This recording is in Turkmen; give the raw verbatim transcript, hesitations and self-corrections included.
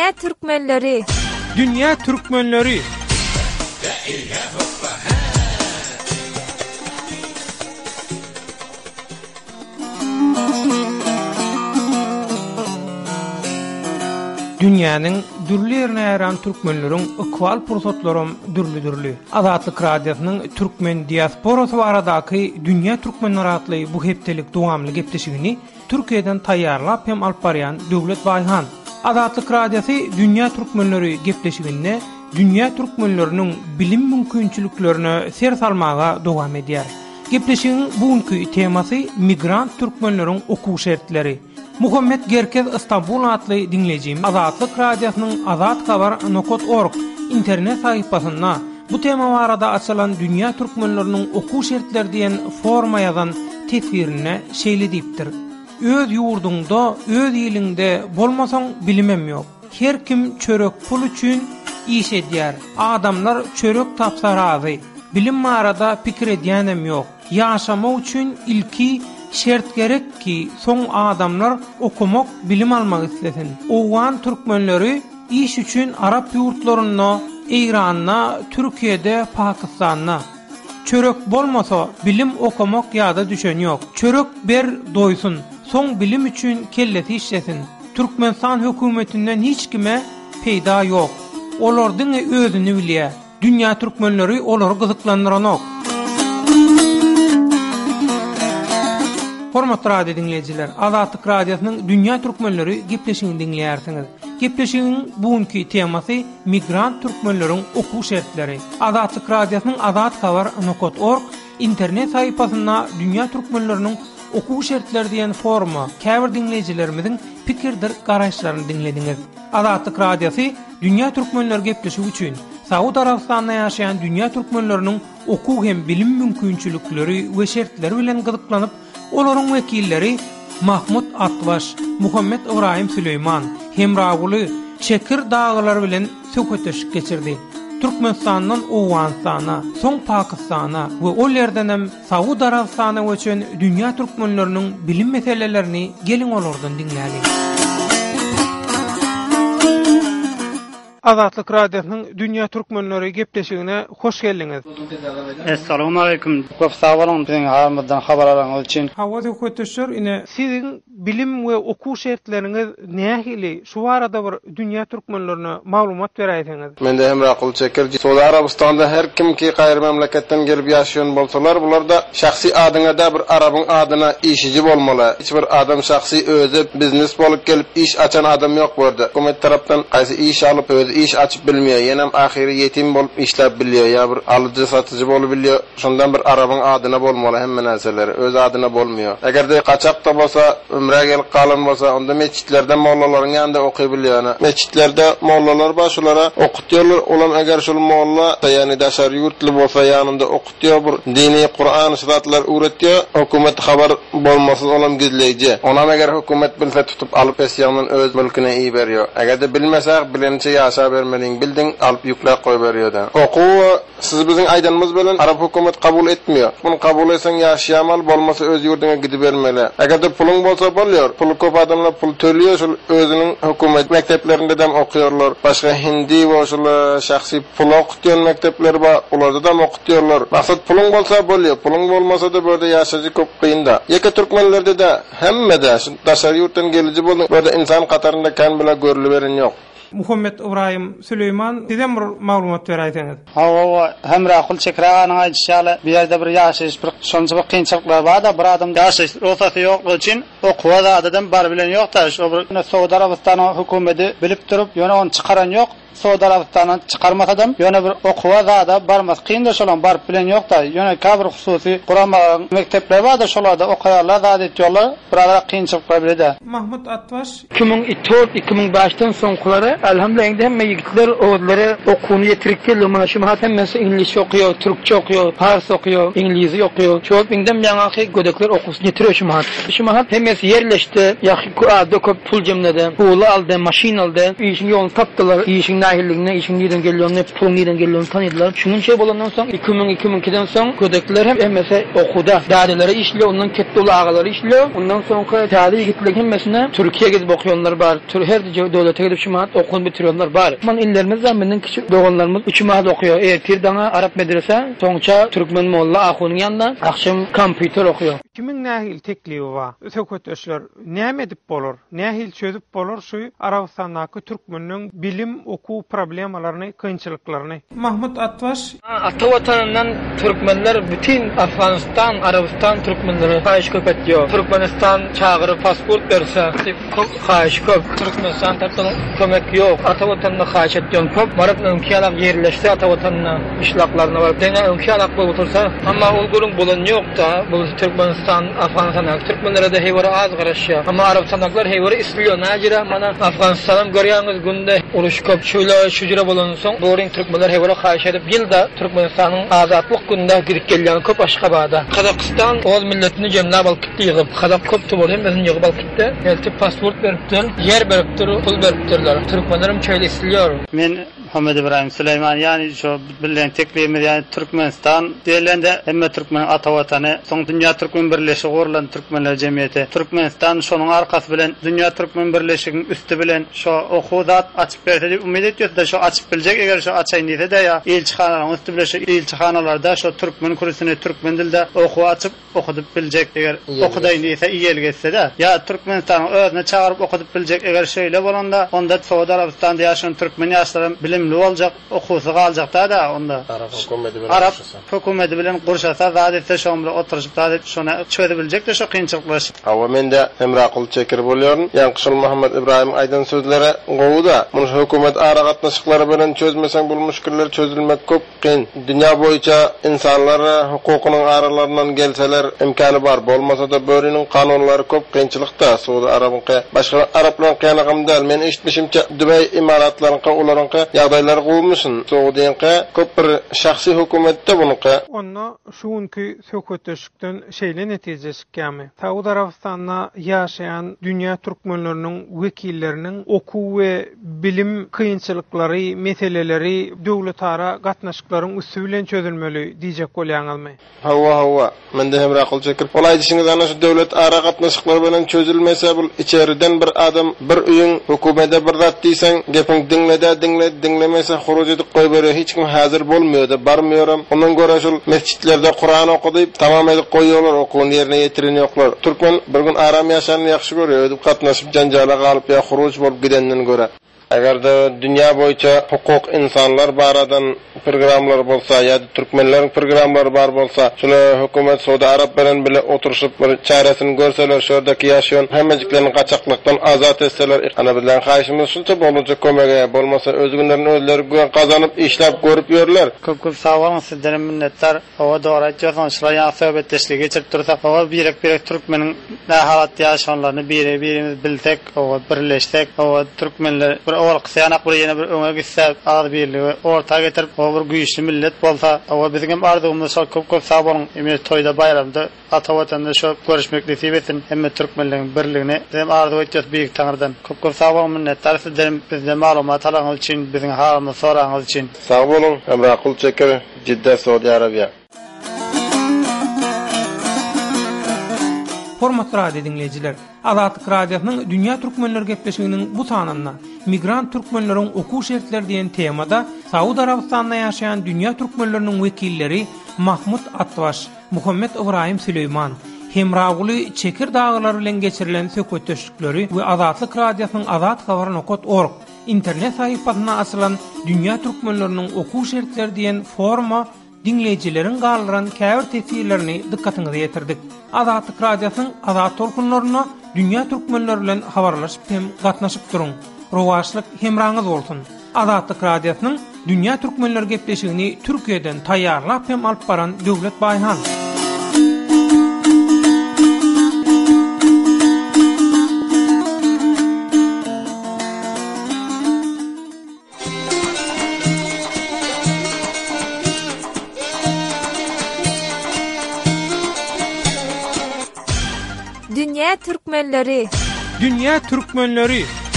Dünya Türkmenleri. Dünya Türkmenleri. Dünýäniň dürli ýerine ýaran türkmenleriň ökwal pursatlarym dürli-dürli. Azatlyk radiosynyň türkmen diasporasy aradaky Dünýä Türkmenleri atly bu hepdelik dowamly gepleşigini Türkiýeden taýýarlap hem alyp barýan Döwlet Baýhan. Azatlyk radiosy Dünýä Türkmenleri gepleşiginde dünýä türkmenleriniň bilim mümkinçiliklerini ser salmaga dowam edýär. Gepleşigiň bugünkü temasy migrant türkmenleriň okuw şertleri. Muhammed Gerkez İstanbul atly dinlejim Azatlyk radiosynyň azat habar nokta org internet sahypasynda bu tema barada açylan dünýä türkmenleriniň okuw şertleri diýen forma ýazan tesbirine şeýle diýipdir. Öz ýurduňda, öz ýylyňda bolmasaň bilimem ýok. Her kim çörek pul üçin iş edýär. Adamlar çörek tapsa razy. Bilim barada pikir edýänem ýok. Ýaşamak üçin ilki şert gerek ki soň adamlar okumak, bilim almak islesin. Owan türkmenleri iş üçin Arap ýurtlaryna, Iranyna, Türkiýede, Pakistanna. Çörek bolmasa bilim okumak ýa-da düşen ýok. Çörek ber doýsun, soň bilim üçin kellesi işlesin. Türkmenistan hökümetinden hiç kime peýda ýok. Olardyň özüni bilýär. Dünýä türkmenleri olary gyzyklandyranyk. Hormatly radio dinleyijiler, Azatlyk radiosynyň Dünýä Türkmenleri gepleşigini dinleýärsiňiz. Gepleşigiň bugünkü temasy migrant türkmenleriň okuw şertleri. Azatlyk radiosynyň azat habar nokta org internet sahypasynda dünýä türkmenleriniň okuw şertleri diýen forma, käbir dinleyijilerimiziň pikirdir, garaşlaryny dinlediňiz. Azatlyk radiosy dünýä türkmenleri gepleşigi üçin Saud Arabistanyna ýaşaýan dünýä türkmenleriniň okuw hem bilim mümkinçilikleri we şertleri bilen gyzyklanyp olaryň wekilleri Mahmud Atbaş, Muhammed Ibrahim Süleyman, Hemraguly, Çekir dağlar bilen söhbetleşik geçirdi. Türkmenistandan Owganistana, soň Pakistana we ol ýerden hem Saud Arabistanyna göçen dünýä türkmenleriniň bilim meselelerini gelin olardan dinläýälik. Azatlyk radiosynyň Dünýä Türkmenleri gepleşigine hoş geldiňiz. Assalamu alaykum. Köp sag bolan biziň haýatymyzdan habar alanyňyz üçin. Hawa hökütüşür ine siziň bilim we okuw şertleriniz nähili şu arada bir dünýä türkmenlerine maglumat berýärsiňiz. Mende Hemraguly Çekir, Suudi Arabistanda her kim ki gaýry memleketden gelip ýaşaýan bolsalar, bularda şahsy adyňa bir Arabyň adyna işçi bolmaly. Hiç bir adam şahsy özü biznes bolup gelip iş açan adam ýok burada. Hökümet tarapdan gaýsy iş alyp özü iş açıp bilmiyor. Yenem ahiri yetim bolup işlep biliyor. Ya bir alıcı satıcı bolup biliyor. Şundan bir Arabın adına bolmalı hemme näseleri. Öz adına bolmuyor. Eger de kaçak da bolsa, ömre gelip kalan bolsa, onda meçitlerde mollaların yanında okuyabiliyor. Yani. Meçitlerde mollalar başulara okutyorlar. Olam eger şul molla yani daşar yurtlu bolsa yanında okutuyor. Bir dini Kur'an sıratlar öğretiyor. Hükümet haber bolmasız olam gizleyici. Ona eger hükümet bilse tutup alıp esyanın öz mülküne iyi veriyor. Eger de bilmesek bilinçe yaşa vermeliň bildin alıp yüklep koy berýärdi. Okuw siz biziň aýdanymyz bilen Arap hökümet kabul etmiyor. Bunu kabul etseň ýaşaýamal bolmasa öz ýurduňa gidip bermeli. Eger de puluň bolsa bolýar. Pul köp adamlar pul töliyor, şol özüniň hökümet mekteplerinde de okuyorlar. Başga hindi we şol şahsy pul okutýan mektepler bar, ularda da okutýarlar. Maksat puluň bolsa bolýar. Puluň bolmasa da böyle ýaşaýy köp kynda. Ýeke türkmenlerde de hemmede daşary ýurtdan geliji bolýar. Böyle insan katarynda kan bilen görülip beren ýok. Muhammed Ibrahim Süleyman sizem bir maglumat berýärsiňiz. Hawa Hemraguly Çekir anyň aýdýaşaly bir ýerde bir ýaşaýyş bir şonça bir kynçylyklar bar da bir adam ýaşaýyş rosasy ýok üçin okuwa da adam bar bilen ýok da şu bir Saudi Arabistanyň hökümeti bilip durup ýöne onu çykaran ýok. Saudi Arabistandan çykarmak adam ýöne bir okuwa da barmas kynda şolan bar bilen ýok da ýöne kabir hususy Kur'an mektepler bar da şolarda okuýarlar da diýýärler birazra kynçylyklar bilede. Mahmud Atbaş iki bin dört iki bin beşden soňkulary elhamdülillah hemme ýigitler özleri okuwny ýetirikdir. Mana şu mahat hemmesi ingliz okuyor, türkçe okuyor, fars okuyor, İngilizce okuyor. Çok bindem ýa-da gödekler okusyny ýetiriyor şu mahat. Şu mahat hemmesi yerleşdi. Ýa-da köp pul jemledi. Pul aldy, maşin aldy. Işin ýolunu tapdylar. Işin işin nahilliğine, işin neden geliyorunu, pul neden geliyorunu tanıdılar. Şunun şey bolandan sonra iki bin iki bin iki'den sonra gödekler hem mesela okuda dadeleri işliyor, ondan ketdolu ağaları işliyor. Ondan sonra tarihi gittiler hem mesela Türkiye'ye gidip okuyanlar var. Tür her devlete gidip şumat okul bitiriyorlar var. Man illerimiz zamenin küçük doğanlarımız üç mahat okuyor. Eğer Tirdana Arap medrese, sonuçta Türkmen molla ahunun yanında akşam kompüter okuyor. Kimin nahil tekliği var? Sökötöşler näme edip bolur? Nahil çözüp bolur şu Arabistan'daki Türkmenlerin bilim oku problemalarını, kıyınçılıklarını. Mahmut Atvaş Ata vatanından Türkmenler bütün Afganistan, Arabistan Türkmenleri kayış köp ediyor. Türkmenistan çağırıp pasport verse, kayış köp. Türkmenistan tarafından kömek yok. Ata vatanına kayış ediyor köp. Marıp önkü alak yerleşti ata vatanına işlaklarına var. Dene önkü alak bu otursa. Ama Ulgur'un bulun yok da. Bu Türkmenistan, Afganistan'a. Türkmenlere de heyvara az karışıyor. Ama Arabistan'dakiler heyvara istiyor. Nacira mana Afganistan'ın görüyorsunuz günde uluş köp şöyle şucura bulunsun. Doğru Türkmenler heyvara kayış edip yılda Türkmenistan'ın azatlık günde girip gelen köp Aşkaba'da. Kazakistan oğuz milletini cemlab alıp gitti yığıp. Kazak köp tuvalayım bizim yığıp alıp gitti. Elti pasport veriptir, yer veriptir, pul veriptirler. Türkmenlerim çöyle istiyor. Men Muhammed İbrahim Süleyman yani şu bilen tekliğimiz yani Türkmenistan diýilende emme Türkmen ata watanı soň Dünya Türkmen Birleşigi urulan Türkmenler Jemiyeti Türkmenistan şonuň arkasy bilen Dünya Türkmen Birleşiginiň üstü bilen şu okuwat açyp berdi diýip umid etýär da şu açyp biljek eger şu açaýyn diýse de ya elçixanalaryň üstü bilen şu elçixanalarda şu Türkmen kursuna Türkmen dilde okuw açyp okudyp biljek eger okudaýyn diýse iýel getse de ya Türkmenistan özüne çağırıp okudyp biljek eger şeýle bolanda onda Suudi Arabistanda ýaşayan Türkmen ýaşlaryň bilimli boljak, okuwsy galjak da onda. Arap hökümeti bilen Arap hökümeti bilen gurşasa zadetde şomra oturup zadet şona çöze biljek de şu kynçylyklar. Hawa mende Emraqul Çekir bolýaryn. Ýankyşyl Muhammed İbrahim aýdan sözlere gowuda. Muny hökümet ara gatnaşyklary bilen çözmeseň bu müşkiller çözülmek köp kyn. Dünýä boýunça insanlara hukukynyň aralarından gelseler imkany bar. Bolmasa da börüniň kanunlary köp kynçylykda. Suudi Arabiýa başga Araplar kanagamda men eşitmişimçe Dubai imaratlarynyň olaryň ýagdaýlar gowmuşyn. Suudiýanka köp bir şahsy hökümetde bunyka. Onda şuňky sökötöşükden şeýle netije çykýarmy? Saudi Arabistan'da ýaşayan dünýä türkmenleriniň wekilleriniň okuw we bilim kynçylyklary, meseleleri döwletara gatnaşyklaryň üstü bilen çözülmeli diýjek bolýanlymy? Hawa hawa. Mende hem raqul çekir. Olay diýişiňizde ana şu döwlet ara gatnaşyklary bilen çözülmese bul içeriden bir adam bir üýüň hökümete bir zat diýsen gepiň dinlede dinle dinlemese huruj edip koy berýär. Hiç kim hazır bolmuyor da barmıyorum. Ondan göre şu mescitlerde Kur'an okudyp tamam edip koýýarlar, okuwun ýerine ýetirenýoklar. Türkmen bir gün aram ýaşanyny ýaxşy görýär, edip gatnaşyp janjala galyp ýa huruj bolup gidenden göre. Eger de dünýä boýunça hukuk insanlar baradan programlar bolsa ýa-da türkmenleriň programlary bar bolsa, şunu hökümet Suudi Arab bilen bile oturuşyp bir çaresini görseler, şuradaki ýaşaýan hemmejiklerini gaçaklykdan azat etseler, ana bilen haýşymyz şunça bolunca kömege bolmasa özgünlerini özleri güven kazanyp işläp görüp ýörler. Köp-köp sag bolan sizlere minnetler. Owa dogry aýtýarsyň, şular ýa söhbetdeşlik geçirip dursak, owa birek-birek türkmeniň nähalat ýaşanlaryny bire-birimiz bilsek, owa birleşsek, owa türkmenler ol qısanak bir ýene bir öňe gitse, az birligi ortaga getirip bir güýçli millet bolsa, owa bizim arzuwymyz şol köp-köp sag bolan, emne toýda bayramda ata watanda şol görüşmek nesip etsin, hemme türkmenleriň birligini hem arzu etýär büyük taňyrdan. Köp-köp sag bolan minnetler sizlerim bizde maglumat alaňyz üçin, biziň halymyzy soraňyz üçin. Sag bolun, Emraqul Çekir, Cidde, Suudi Arabiýa. Hormatly radio dinleyijiler, Azatlyk radiosynyň Dünýä Türkmenleri gepleşiginiň bu sanynda migrant türkmenleriň okuw şertleri diýen temada Saudi Arabistanda ýaşaýan dünýä türkmenleriniň wekilleri Mahmut Atvaş, Muhammed İbrahim Süleyman, Hemraguly Çekir dağlary bilen geçirilen sökötöşükleri we Azatlyk radiosynyň azat habar nokta org internet sahypasyna asylan Dünýä Türkmenleriniň okuw şertleri diýen forma dinleyijilerin galyran käbir tesirlerini dikkatyňyza ýetirdik. Azatlyk radiosynyň azat tolkunlaryna dünýä türkmenleri bilen habarlaşyp hem gatnaşyp duruň. Rowaşlyk hemraňyz bolsun. Azatlyk radiosynyň dünýä türkmenleri gepleşigini Türkiýeden taýýarlap hem alyp baran Döwlet Baýhan. Dünya Türkmenleri. Dünya Türkmenleri.